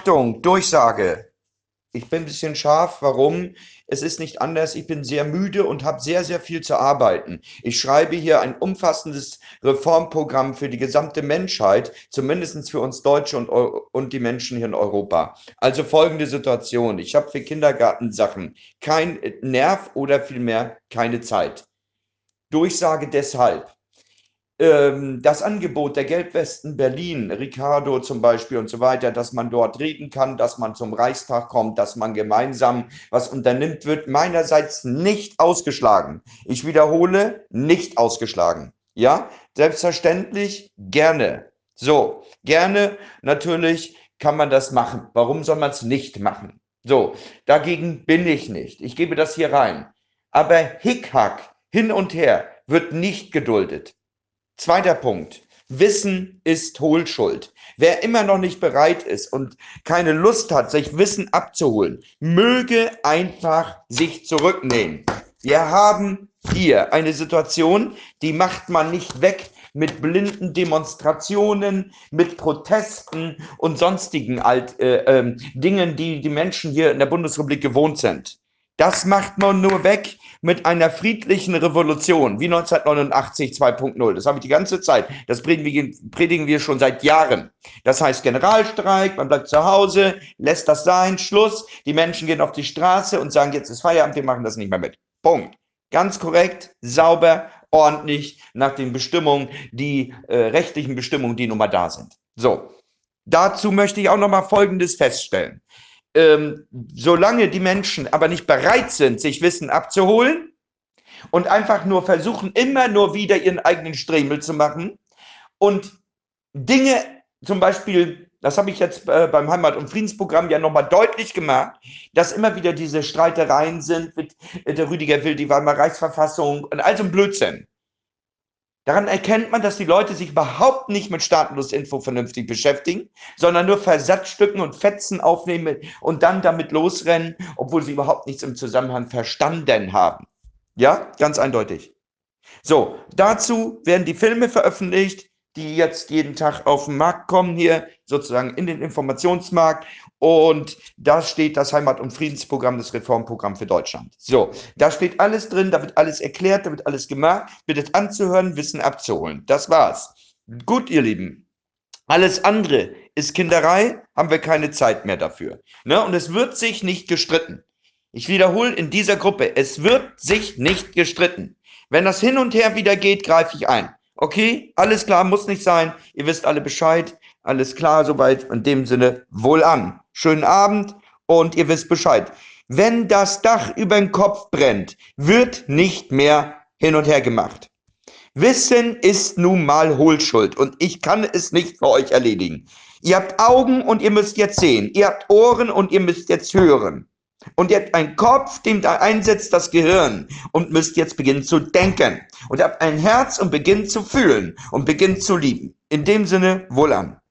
Achtung, Durchsage. Ich bin ein bisschen scharf. Warum? Es ist nicht anders. Ich bin sehr müde und habe sehr, sehr viel zu arbeiten. Ich schreibe hier ein umfassendes Reformprogramm für die gesamte Menschheit, zumindest für uns Deutsche und die Menschen hier in Europa. Also folgende Situation. Ich habe für Kindergartensachen kein Nerv oder vielmehr keine Zeit. Durchsage deshalb. Das Angebot der Gelbwesten Berlin, Ricardo zum Beispiel und so weiter, dass man dort reden kann, dass man zum Reichstag kommt, dass man gemeinsam was unternimmt, wird meinerseits nicht ausgeschlagen. Ich wiederhole, nicht ausgeschlagen. Ja, selbstverständlich gerne. So, gerne, natürlich kann man das machen. Warum soll man es nicht machen? So, dagegen bin ich nicht. Ich gebe das hier rein. Aber Hickhack, hin und her, wird nicht geduldet. Zweiter Punkt. Wissen ist Hohlschuld. Wer immer noch nicht bereit ist und keine Lust hat, sich Wissen abzuholen, möge einfach sich zurücknehmen. Wir haben hier eine Situation, die macht man nicht weg mit blinden Demonstrationen, mit Protesten und sonstigen Dingen, die die Menschen hier in der Bundesrepublik gewohnt sind. Das macht man nur weg mit einer friedlichen Revolution, wie 1989 2.0. Das habe ich die ganze Zeit. Das predigen wir schon seit Jahren. Das heißt Generalstreik, man bleibt zu Hause, lässt das sein, Schluss. Die Menschen gehen auf die Straße und sagen, jetzt ist Feierabend, wir machen das nicht mehr mit. Punkt. Ganz korrekt, sauber, ordentlich, nach den Bestimmungen, die rechtlichen Bestimmungen, die nun mal da sind. So, dazu möchte ich auch noch mal Folgendes feststellen. Solange die Menschen aber nicht bereit sind, sich Wissen abzuholen und einfach nur versuchen, immer nur wieder ihren eigenen Striemel zu machen und Dinge, zum Beispiel, das habe ich jetzt beim Heimat- und Friedensprogramm ja nochmal deutlich gemacht, dass immer wieder diese Streitereien sind mit der Rüdiger will die Weimarer Reichsverfassung und all so ein Blödsinn. Daran erkennt man, dass die Leute sich überhaupt nicht mit Staatenlosinfo vernünftig beschäftigen, sondern nur Versatzstücken und Fetzen aufnehmen und dann damit losrennen, obwohl sie überhaupt nichts im Zusammenhang verstanden haben. Ja, ganz eindeutig. So, dazu werden die Filme veröffentlicht, die jetzt jeden Tag auf den Markt kommen, hier sozusagen in den Informationsmarkt. Und da steht das Heimat- und Friedensprogramm, das Reformprogramm für Deutschland. So, da steht alles drin, da wird alles erklärt, da wird alles gemacht, bittet anzuhören, Wissen abzuholen. Das war's. Gut, ihr Lieben. Alles andere ist Kinderei, haben wir keine Zeit mehr dafür. Ne? Und es wird sich nicht gestritten. Ich wiederhole in dieser Gruppe, es wird sich nicht gestritten. Wenn das hin und her wieder geht, greife ich ein. Okay, alles klar, muss nicht sein. Ihr wisst alle Bescheid. Alles klar, soweit. In dem Sinne, wohlan. Schönen Abend und ihr wisst Bescheid. Wenn das Dach über den Kopf brennt, wird nicht mehr hin und her gemacht. Wissen ist nun mal Hohlschuld und ich kann es nicht für euch erledigen. Ihr habt Augen und ihr müsst jetzt sehen. Ihr habt Ohren und ihr müsst jetzt hören. Und ihr habt einen Kopf, dem da einsetzt das Gehirn und müsst jetzt beginnen zu denken. Und ihr habt ein Herz und beginnt zu fühlen und beginnt zu lieben. In dem Sinne, wohlan.